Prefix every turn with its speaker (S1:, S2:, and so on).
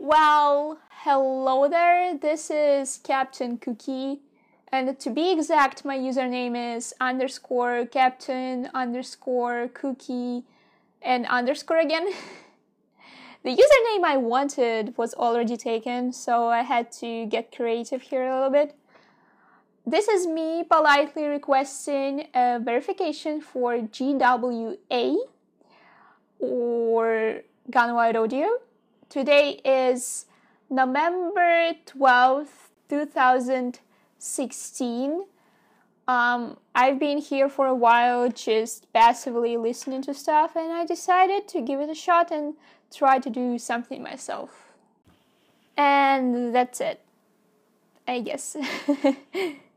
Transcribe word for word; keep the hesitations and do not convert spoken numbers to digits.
S1: Well, hello there, this is Captain Cookie, and to be exact, my username is underscore captain underscore cookie and underscore again. The username I wanted was already taken, so I had to get creative here a little bit. This is me politely requesting a verification for G W A or Gunwide Audio. Today is November twelfth, two thousand sixteen. Um, I've been here for a while just passively listening to stuff, and I decided to give it a shot and try to do something myself. And that's it, I guess.